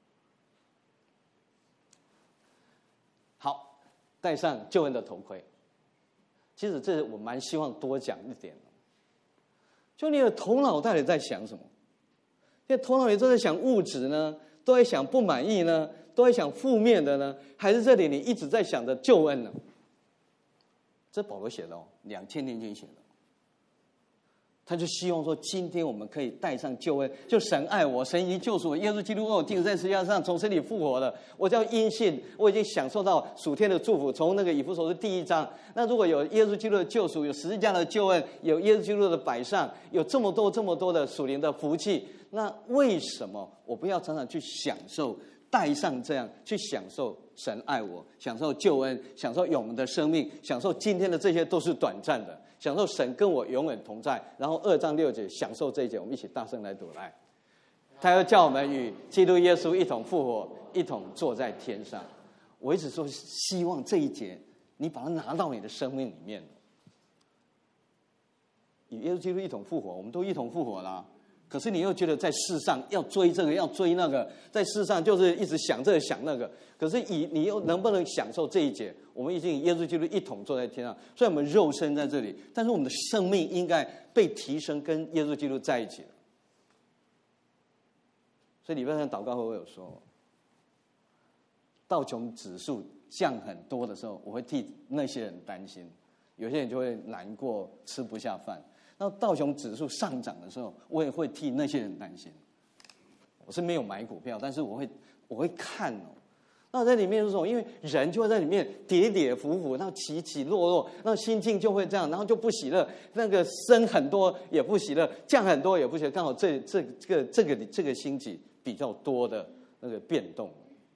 Speaker 1: 好，戴上救恩的头盔。其实这我蛮希望多讲一点的，就你的头脑到底在想什么？因为头脑里都在想物质呢，都在想不满意呢，都在想负面的呢，还是这里你一直在想着救恩呢？这保罗写的2000年前写的。他就希望说，今天我们可以带上救恩，就神爱我，神已经救赎我，耶稣基督为我钉在十字架上，从死里复活了。我叫因信，我已经享受到属天的祝福。从那个以弗所书第1章，那如果有耶稣基督的救赎，有十字架的救恩，有耶稣基督的摆上，有这么多的属灵的福气，那为什么我不要常常去享受，带上这样去享受神爱我，享受救恩，享受永恒的生命，享受今天的这些都是短暂的。享受神跟我永远同在，然后2章6节享受这一节，我们一起大声来读来。他要叫我们与基督耶稣一同复活，一同坐在天上。我一直说，希望这一节你把它拿到你的生命里面。与耶稣基督一同复活，我们都一同复活啦。可是你又觉得在世上要追这个，要追那个，在世上就是一直想这个想那个。可是你又能不能享受这一节？我们已经与耶稣基督一同坐在天上，虽然我们肉身在这里，但是我们的生命应该被提升，跟耶稣基督在一起了。所以礼拜三祷告会我有说，道琼指数降很多的时候，我会替那些人担心，有些人就会难过，吃不下饭。那道琼指数上涨的时候，我也会替那些人担心。我是没有买股票，但是我会看哦。那我在里面是什么？因为人就会在里面跌跌伏伏，然后起起落落，那心境就会这样，然后就不喜乐。那个升很多也不喜乐，降很多也不喜乐。刚好这个星期比较多的那个变动，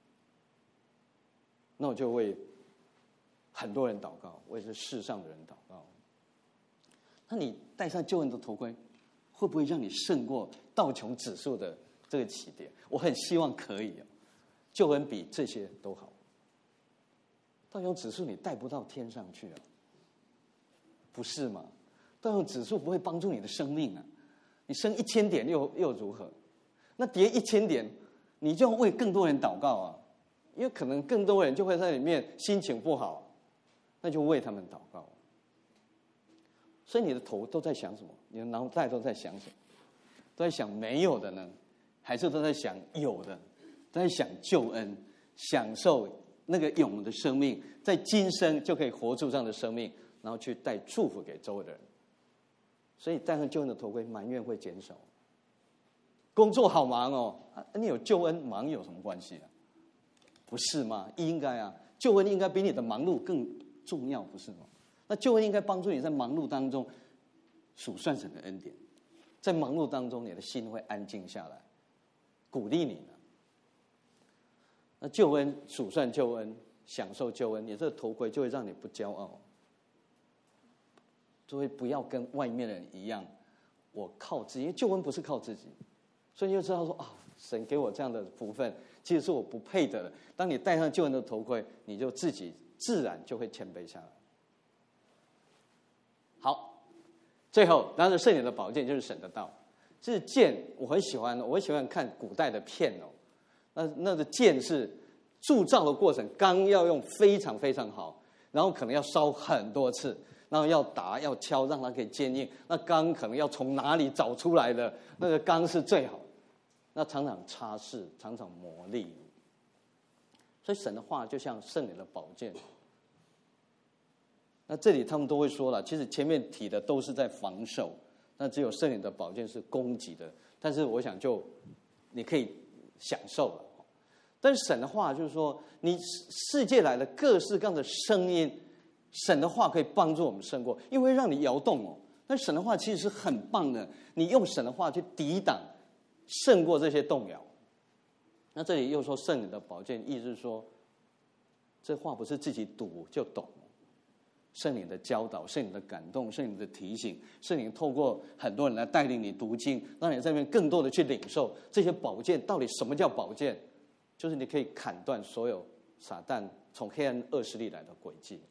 Speaker 1: 那我就为很多人祷告，为这世上的人祷告。那你戴上救恩的头盔，会不会让你胜过道琼指数的这个起跌？我很希望可以。救恩比这些都好。道琼指数你带不到天上去啊，不是吗？道琼指数不会帮助你的生命啊，你升1000点又如何？那跌1000点，你就要为更多人祷告啊，因为可能更多人就会在里面心情不好，那就为他们祷告。所以你的头都在想什么？你的脑袋都在想什么？都在想没有的呢，还是都在想有的？都在想救恩，享受那个永恒的生命，在今生就可以活出这样的生命，然后去带祝福给周围的人。所以戴上救恩的头盔，埋怨会减少。工作好忙哦，你有救恩，忙有什么关系啊？不是吗？应该啊，救恩应该比你的忙碌更重要，不是吗？那救恩应该帮助你在忙碌当中数算神的恩典，在忙碌当中你的心会安静下来，鼓励你呢。那救恩，数算救恩，享受救恩，你这个头盔就会让你不骄傲，就会不要跟外面的人一样，我靠自己，因为救恩不是靠自己，所以你就知道说啊，神给我这样的福分，其实是我不配的。当你戴上救恩的头盔，你就自己自然就会谦卑下来。好，最后当然圣灵的宝剑就是神的道。这剑我很喜欢看古代的片哦，那个剑是铸造的过程，钢要用非常非常好， 然后可能要烧很多次，然后要打要敲，让它可以坚硬。那钢可能要从哪里找出来的那个钢是最好的，那常常擦拭，常常磨砺。所以神的话就像圣灵的宝剑。那这里他们都会说了，其实前面提的都是在防守，那只有圣灵的宝剑是攻击的。但是我想你可以享受了。但是神的话就是说，你世界来的各式各样的声音，神的话可以帮助我们胜过，因为让你摇动哦。但神的话其实是很棒的，你用神的话去抵挡，胜过这些动摇。那这里又说圣灵的宝剑，意思是说，这话不是自己读就懂。圣灵的教导，圣灵的感动，圣灵的提醒，圣灵透过很多人来带领你读经，让你在那边更多的去领受这些宝剑。到底什么叫宝剑？就是你可以砍断所有撒旦从黑暗恶势力来的诡计。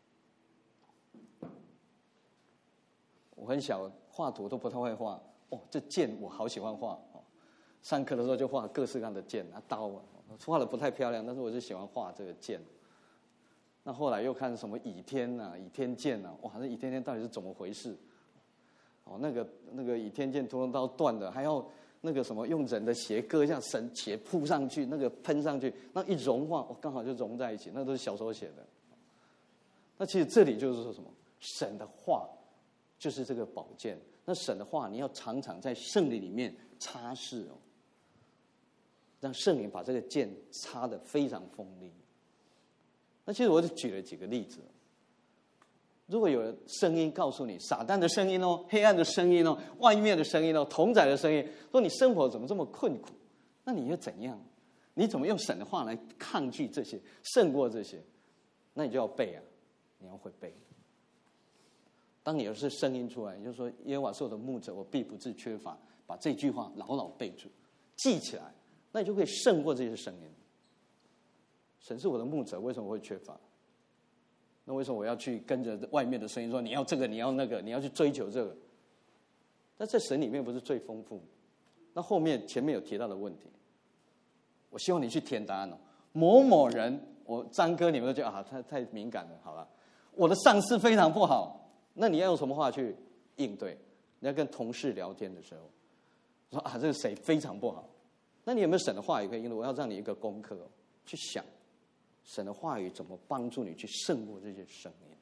Speaker 1: 我很小画图都不太会画，这剑我好喜欢画。上课的时候就画各式各样的剑啊刀啊，画的不太漂亮，但是我就喜欢画这个剑。那后来又看什么倚天啊、倚天剑啊，哇，那倚天剑到底是怎么回事？那个倚天剑屠龙刀断了，还要那个什么用人的血割一下神血扑上去，那个喷上去，那一融化，刚好就融在一起，那都是小手写的。那其实这里就是说什么？神的话就是这个宝剑。那神的话，你要常常在圣灵里面擦拭让圣灵把这个剑擦得非常锋利。那其实我就举了几个例子。如果有声音告诉你，撒旦的声音黑暗的声音外面的声音同载的声音，说你生活怎么这么困苦，那你要怎样？你怎么用神的话来抗拒这些，胜过这些？那你就要背啊，你要会背。当你有这声音出来，你就说耶和华是我的牧者，我必不致缺乏，把这句话牢牢背住，记起来，那你就可以胜过这些声音。神是我的牧者，为什么我会缺乏？那为什么我要去跟着外面的声音说你要这个你要那个，你要去追求这个？但在神里面不是最丰富。那后面前面有提到的问题，我希望你去填答案某某人，我张哥你们都觉得他太敏感了，好了，我的上司非常不好，那你要用什么话去应对？你要跟同事聊天的时候说这个谁非常不好，那你有没有神的话语可以应对？我要让你一个功课去想神的话语怎么帮助你去胜过这些声音。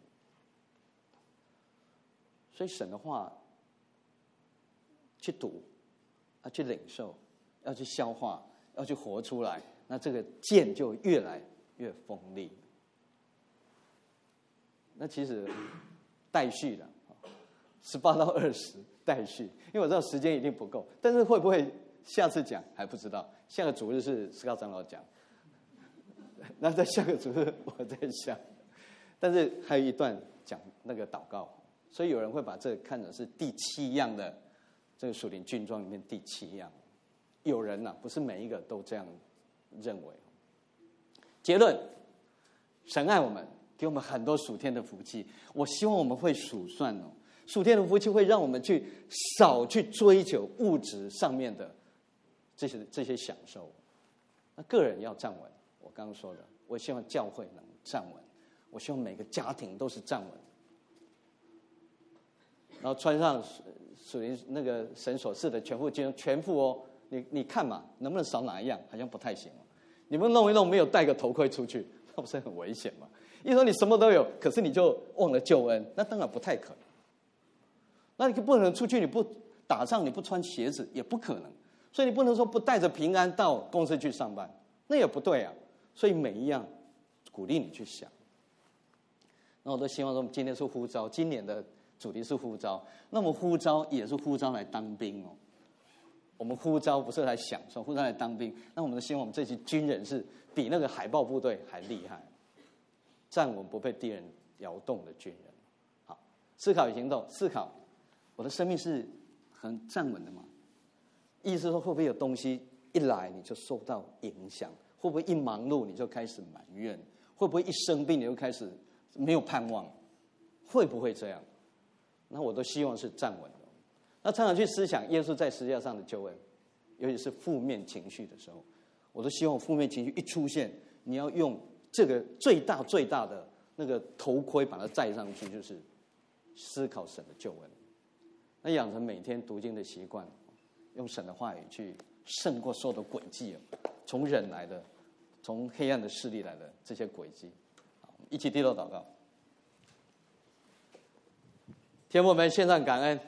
Speaker 1: 所以神的话去读，要去领受，要去消化，要去活出来，那这个剑就越来越锋利。那其实待续的18到20待续，因为我知道时间一定不够，但是会不会下次讲还不知道。下个主日是思高长老讲，那在下个主日我在想，但是还有一段讲那个祷告，所以有人会把这个看成是第7样的这个属灵军装里面第7样。有人不是每一个都这样认为。结论，神爱我们，给我们很多属天的福气。我希望我们会数算属天的福气会让我们去少去追求物质上面的这些享受。那个人要站稳，我刚刚说的，我希望教会能站稳，我希望每个家庭都是站稳，然后穿上属灵那个神所赐的全副军装，全副你看嘛，能不能少哪一样？好像不太行。你们弄一弄，没有戴个头盔出去，那不是很危险吗？一说你什么都有，可是你就忘了救恩，那当然不太可能。那你不能出去，你不打仗，你不穿鞋子也不可能。所以你不能说不带着平安到公司去上班，那也不对啊。所以每一样鼓励你去想。那我都希望说，今天是呼召，今年的主题是呼召。那么呼召也是呼召来当兵我们呼召不是来享受，呼召来当兵。那我们希望我们这些军人是比那个海豹部队还厉害，站稳不被敌人摇动的军人。好，思考与行动。思考，我的生命是很站稳的吗？意思说，会不会有东西一来你就受到影响？会不会一忙碌你就开始埋怨？会不会一生病你就开始没有盼望？会不会这样？那我都希望是站稳的。那常常去思想耶稣在十字架上的救恩，尤其是负面情绪的时候，我都希望负面情绪一出现，你要用这个最大的那个头盔把它戴上去，就是思考神的救恩。那养成每天读经的习惯，用神的话语去胜过所有的诡计，从人来的，从黑暗的势力来的这些诡计。一起低头祷告。天父，我们献上感恩，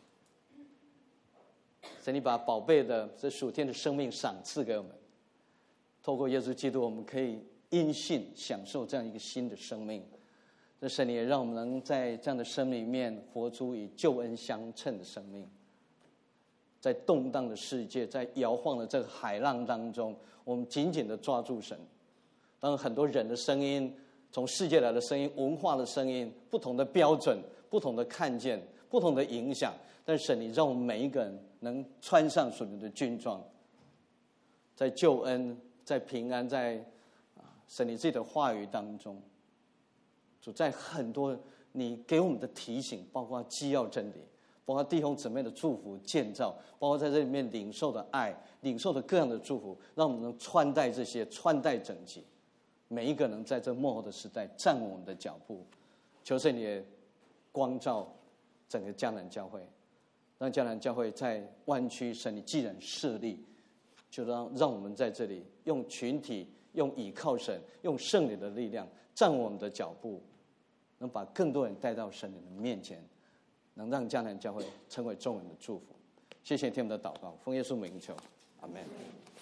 Speaker 1: 神，你把宝贝的这属天的生命赏赐给我们，透过耶稣基督，我们可以因信享受这样一个新的生命。这神，你也让我们能在这样的生命里面活出与救恩相称的生命。在动荡的世界，在摇晃的这个海浪当中，我们紧紧的抓住神。当很多人的声音，从世界来的声音，文化的声音，不同的标准，不同的看见，不同的影响，但神，你让我们每一个人能穿上属灵的军装，在救恩，在平安，在神你自己的话语当中，主，在很多你给我们的提醒，包括基要真理，包括弟兄姊妹的祝福建造，包括在这里面领受的爱，领受的各样的祝福，让我们能穿戴这些，穿戴整齐，每一个能在这末后的时代站稳我们的脚步。求神你也光照整个迦南教会，让迦南教会在湾区，神你既然设立，就让我们在这里用群体，用倚靠神，用圣灵的力量站稳我们的脚步，能把更多人带到神你的面前，能让迦南教会成为众人的祝福。谢谢听我们的祷告，奉耶稣名求，阿们。